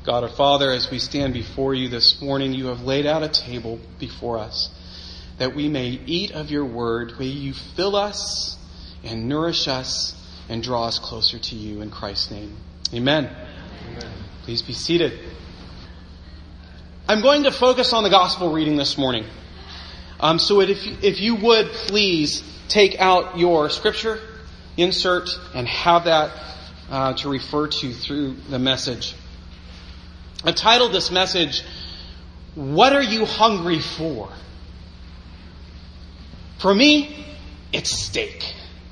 God our Father, as we stand before you this morning, you have laid out a table before us that we may eat of your word. May you fill us and nourish us and draw us closer to you in Christ's name. Amen. Amen. Please be seated. I'm going to focus on the gospel reading this morning. So if you would please take out your scripture insert and have that to refer to through the message. I titled this message, "What Are You Hungry For?" For me, it's steak.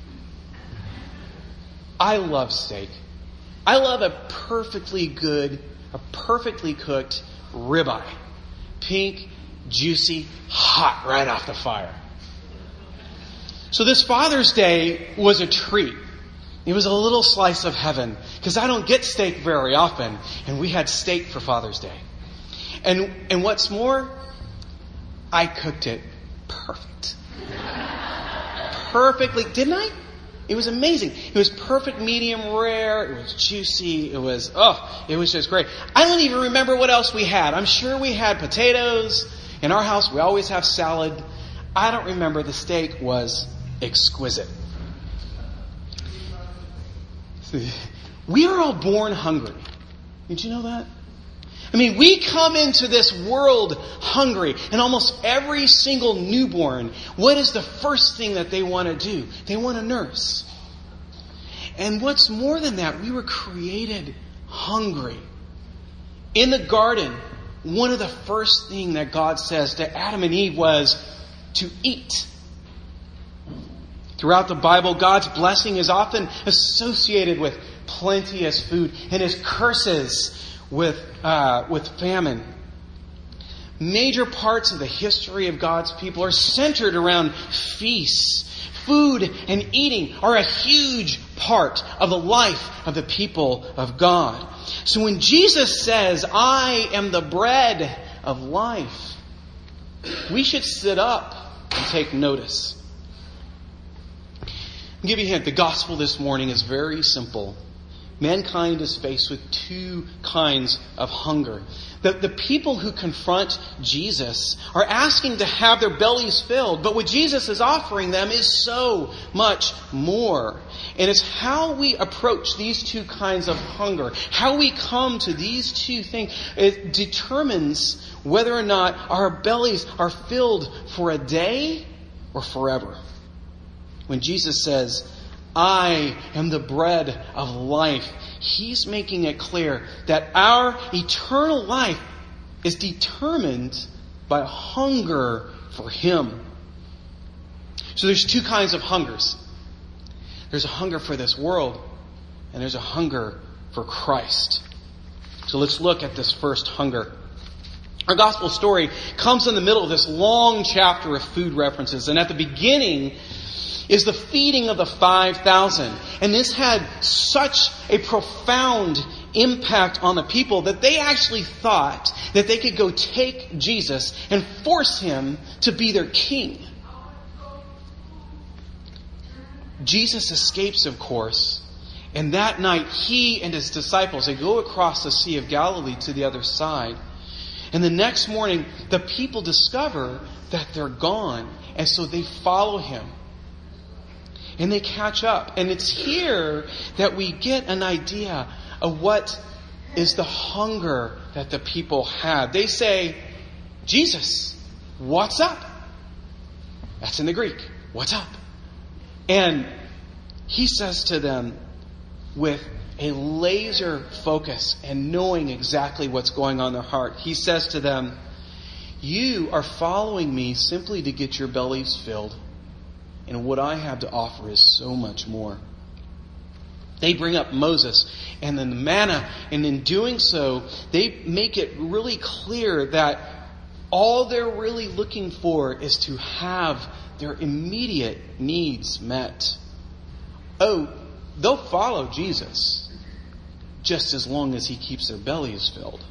I love steak. I love a perfectly cooked ribeye. Pink, juicy, hot right off the fire. So this Father's Day was a treat. It was a little slice of heaven, because I don't get steak very often, and we had steak for Father's Day. And what's more, I cooked it perfect. Perfectly, didn't I? It was amazing. It was perfect medium rare. It was juicy. It was just great. I don't even remember what else we had. I'm sure we had potatoes. In our house, we always have salad. I don't remember. The steak was exquisite. We are all born hungry. Did you know that? I mean, we come into this world hungry, and almost every single newborn, what is the first thing that they want to do? They want to nurse. And what's more than that, we were created hungry. In the garden, one of the first things that God says to Adam and Eve was to eat. Throughout the Bible, God's blessing is often associated with plenteous food, and His curses with famine. Major parts of the history of God's people are centered around feasts. Food and eating are a huge part of the life of the people of God. So when Jesus says, "I am the bread of life," we should sit up and take notice. I'll give you a hint. The gospel this morning is very simple. Mankind is faced with two kinds of hunger. The people who confront Jesus are asking to have their bellies filled, but what Jesus is offering them is so much more. And it's how we approach these two kinds of hunger, how we come to these two things, it determines whether or not our bellies are filled for a day or forever. When Jesus says, "I am the bread of life," He's making it clear that our eternal life is determined by a hunger for Him. So there's two kinds of hungers. There's a hunger for this world, and there's a hunger for Christ. So let's look at this first hunger. Our gospel story comes in the middle of this long chapter of food references, and at the beginning is the feeding of the 5,000. And this had such a profound impact on the people that they actually thought that they could go take Jesus and force Him to be their king. Jesus escapes, of course, and that night He and His disciples, they go across the Sea of Galilee to the other side. And the next morning, the people discover that they're gone, and so they follow Him. And they catch up. And it's here that we get an idea of what is the hunger that the people had. They say, "Jesus, what's up?" That's in the Greek. What's up? And He says to them with a laser focus and knowing exactly what's going on in their heart. He says to them, "You are following me simply to get your bellies filled. And what I have to offer is so much more." They bring up Moses and then the manna. And in doing so, they make it really clear that all they're really looking for is to have their immediate needs met. Oh, they'll follow Jesus just as long as He keeps their bellies filled.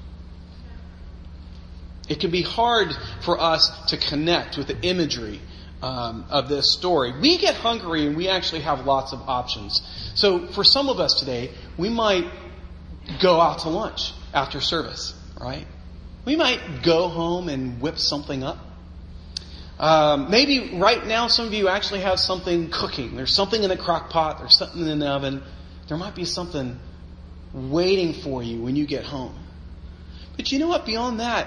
It can be hard for us to connect with the imagery of this story. We get hungry and we actually have lots of options. So for some of us today, we might go out to lunch after service, right? We might go home and whip something up. Maybe right now some of you actually have something cooking. There's something in the crock pot. There's something in the oven. There might be something waiting for you when you get home. But you know what? Beyond that,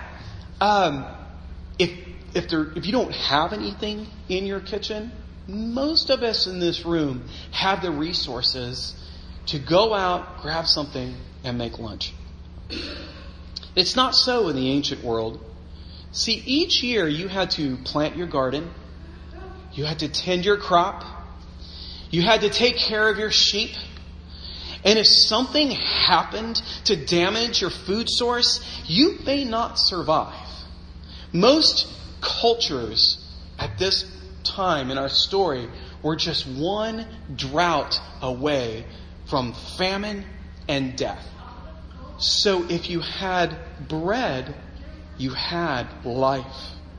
if you don't have anything in your kitchen, most of us in this room have the resources to go out, grab something, and make lunch. It's not so in the ancient world. See, each year you had to plant your garden. You had to tend your crop. You had to take care of your sheep. And if something happened to damage your food source, you may not survive. Most cultures at this time in our story were just one drought away from famine and death. So if you had bread, you had life.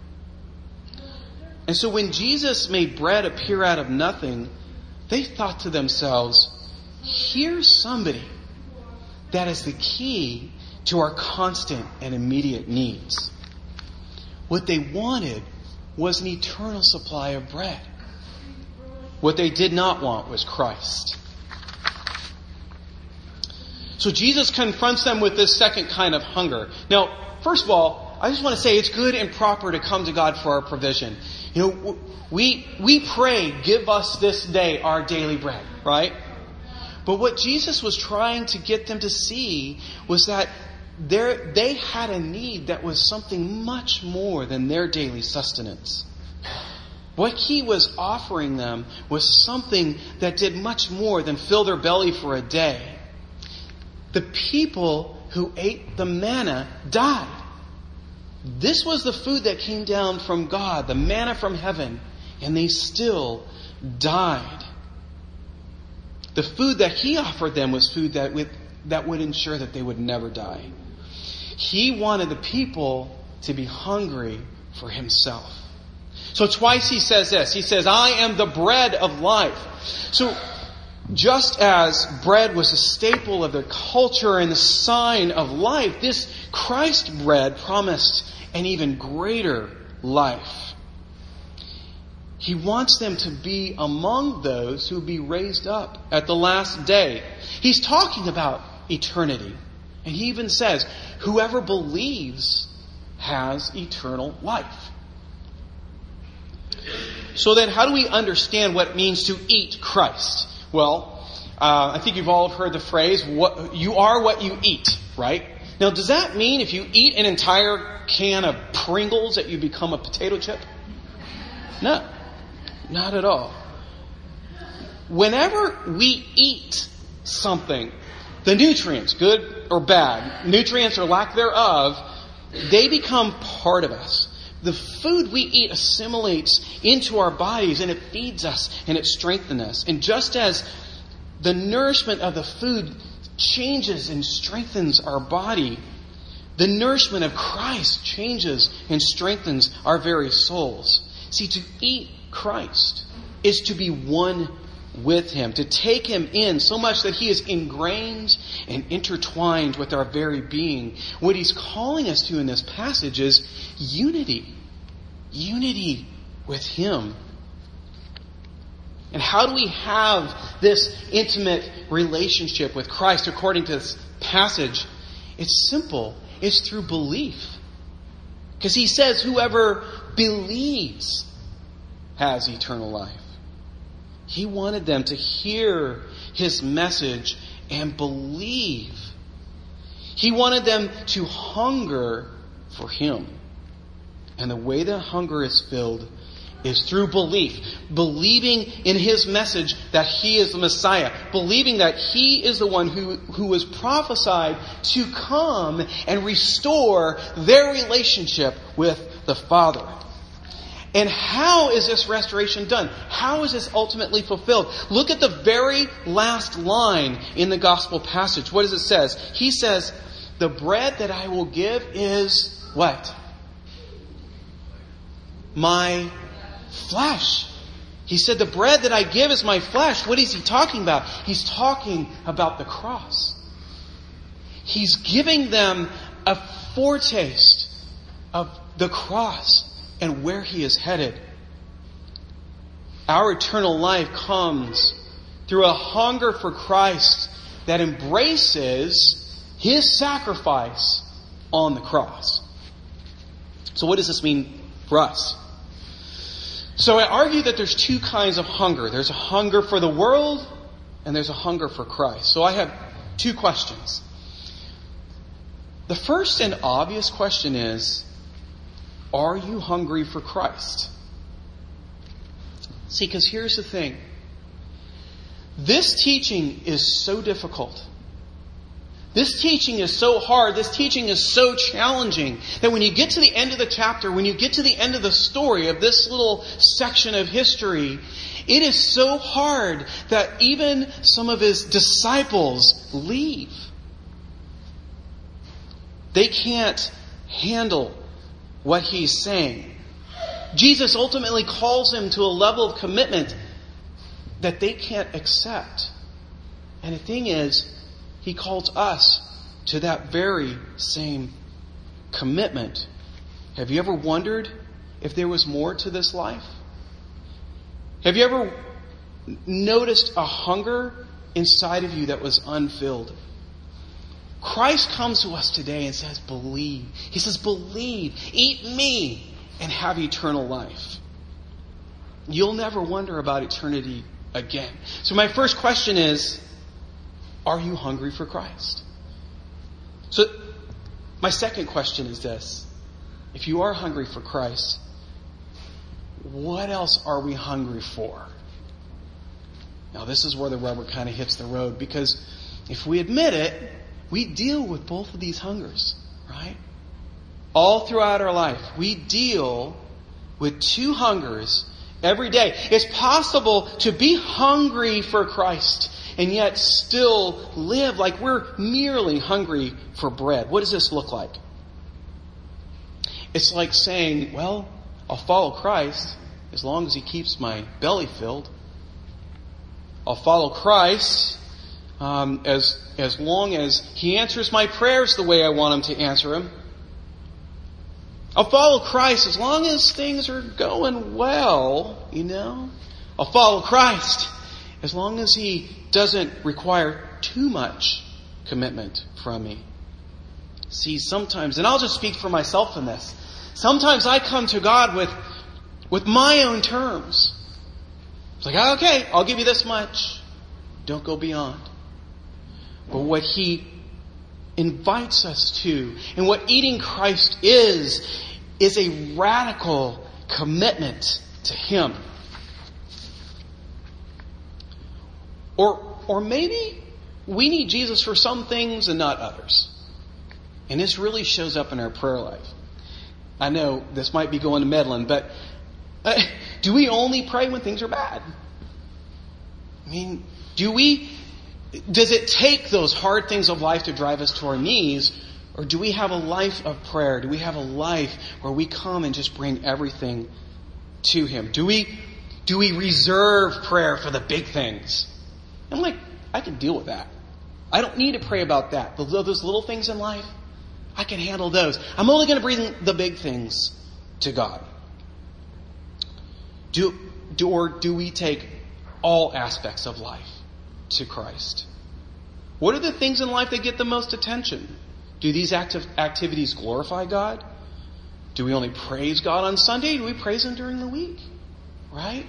And so when Jesus made bread appear out of nothing, they thought to themselves, here's somebody that is the key to our constant and immediate needs. What they wanted was an eternal supply of bread. What they did not want was Christ. So Jesus confronts them with this second kind of hunger. Now, first of all, I just want to say it's good and proper to come to God for our provision. You know, we pray, give us this day our daily bread, right? But what Jesus was trying to get them to see was that they had a need that was something much more than their daily sustenance. What he was offering them was something that did much more than fill their belly for a day. The people who ate the manna died. This was the food that came down from God, the manna from heaven, and they still died. The food that he offered them was food that would ensure that they would never die. He wanted the people to be hungry for himself. So twice he says this. He says, I am the bread of life. So just as bread was a staple of their culture and the sign of life, this Christ bread promised an even greater life. He wants them to be among those who will be raised up at the last day. He's talking about eternity. And he even says, whoever believes has eternal life. So then how do we understand what it means to eat Christ? Well, I think you've all heard the phrase, you are what you eat, right? Now, does that mean if you eat an entire can of Pringles that you become a potato chip? No, not at all. Whenever we eat something, the nutrients, good or bad, nutrients or lack thereof, they become part of us. The food we eat assimilates into our bodies and it feeds us and it strengthens us. And just as the nourishment of the food changes and strengthens our body, the nourishment of Christ changes and strengthens our very souls. See, to eat Christ is to be one with him, to take him in so much that he is ingrained and intertwined with our very being. What he's calling us to in this passage is unity. Unity with him. And how do we have this intimate relationship with Christ according to this passage? It's simple. It's through belief. Because he says whoever believes has eternal life. He wanted them to hear his message and believe. He wanted them to hunger for him. And the way that hunger is filled is through belief. Believing in his message that he is the Messiah. Believing that he is the one who was prophesied to come and restore their relationship with the Father. And how is this restoration done? How is this ultimately fulfilled? Look at the very last line in the gospel passage. What does it say? He says, the bread that I will give is what? My flesh. He said, the bread that I give is my flesh. What is he talking about? He's talking about the cross. He's giving them a foretaste of the cross and where He is headed. Our eternal life comes through a hunger for Christ that embraces His sacrifice on the cross. So what does this mean for us? So I argue that there's two kinds of hunger. There's a hunger for the world and there's a hunger for Christ. So I have two questions. The first and obvious question is, are you hungry for Christ? See, because here's the thing. This teaching is so difficult. This teaching is so hard. This teaching is so challenging that when you get to the end of the chapter, when you get to the end of the story of this little section of history, it is so hard that even some of His disciples leave. They can't handle what He's saying. Jesus ultimately calls them to a level of commitment that they can't accept. And the thing is, He calls us to that very same commitment. Have you ever wondered if there was more to this life? Have you ever noticed a hunger inside of you that was unfilled? Christ comes to us today and says, believe. He says, believe, eat me, and have eternal life. You'll never wonder about eternity again. So my first question is, are you hungry for Christ? So my second question is this. If you are hungry for Christ, what else are we hungry for? Now this is where the rubber kind of hits the road, because if we admit it, we deal with both of these hungers, right? All throughout our life, we deal with two hungers every day. It's possible to be hungry for Christ and yet still live like we're merely hungry for bread. What does this look like? It's like saying, well, I'll follow Christ as long as He keeps my belly filled. I'll follow Christ as long as He answers my prayers the way I want Him to answer them. I'll follow Christ as long as things are going well, I'll follow Christ as long as He doesn't require too much commitment from me. See, sometimes, and I'll just speak for myself in this, sometimes I come to God with my own terms. It's like, okay, I'll give you this much. Don't go beyond. But what He invites us to, and what eating Christ is a radical commitment to Him. Or maybe we need Jesus for some things and not others. And this really shows up in our prayer life. I know this might be going to meddling, but do we only pray when things are bad? I mean, does it take those hard things of life to drive us to our knees? Or do we have a life of prayer? Do we have a life where we come and just bring everything to Him? Do we reserve prayer for the big things? I'm like, I can deal with that. I don't need to pray about that. Those little things in life, I can handle those. I'm only going to bring the big things to God. Do we take all aspects of life to Christ? What are the things in life that get the most attention? Do these activities glorify God? Do we only praise God on Sunday? Do we praise Him during the week? Right?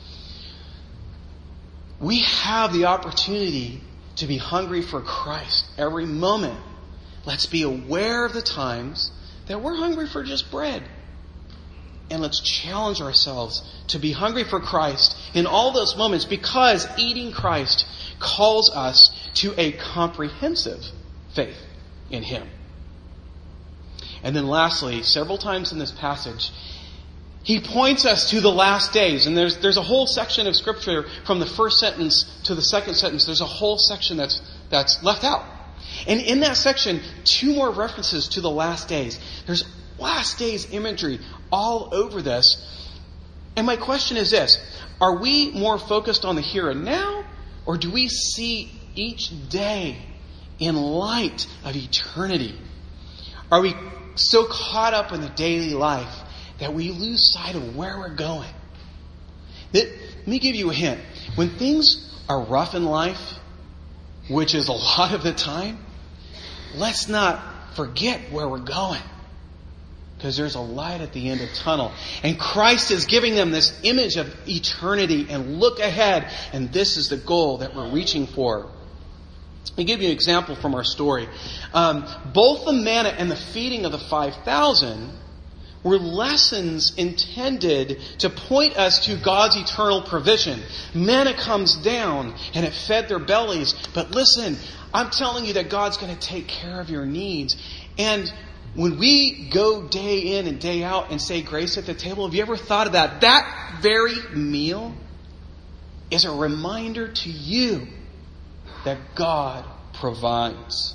We have the opportunity to be hungry for Christ every moment. Let's be aware of the times that we're hungry for just bread. And let's challenge ourselves to be hungry for Christ in all those moments, because eating Christ calls us to a comprehensive faith in Him. And then lastly, several times in this passage, He points us to the last days. And there's a whole section of Scripture from the first sentence to the second sentence. There's a whole section that's left out. And in that section, 2 more references to the last days. There's last days imagery all over this. And my question is this: are we more focused on the here and now, or do we see each day in light of eternity? Are we so caught up in the daily life that we lose sight of where we're going? Let me give you a hint. When things are rough in life, which is a lot of the time, let's not forget where we're going. Because there's a light at the end of the tunnel. And Christ is giving them this image of eternity and look ahead. And this is the goal that we're reaching for. I'll give you an example from our story. Both the manna and the feeding of the 5,000 were lessons intended to point us to God's eternal provision. Manna comes down and it fed their bellies. But listen, I'm telling you that God's going to take care of your needs. And when we go day in and day out and say grace at the table, have you ever thought of that? That very meal is a reminder to you that God provides.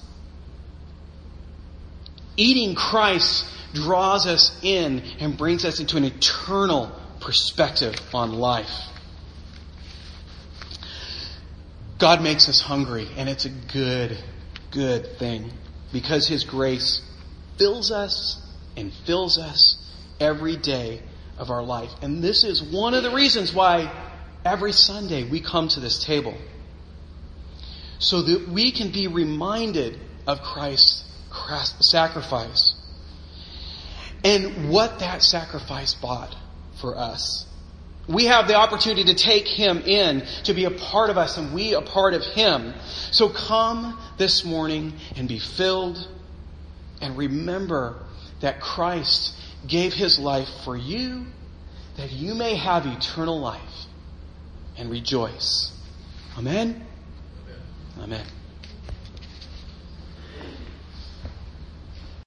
Eating Christ draws us in and brings us into an eternal perspective on life. God makes us hungry, and it's a good thing, because His grace fills us and fills us every day of our life. And this is one of the reasons why every Sunday we come to this table, so that we can be reminded of Christ's sacrifice and what that sacrifice bought for us. We have the opportunity to take Him in, to be a part of us, and we a part of Him. So come this morning and be filled, and remember that Christ gave His life for you, that you may have eternal life, and rejoice. Amen? Amen.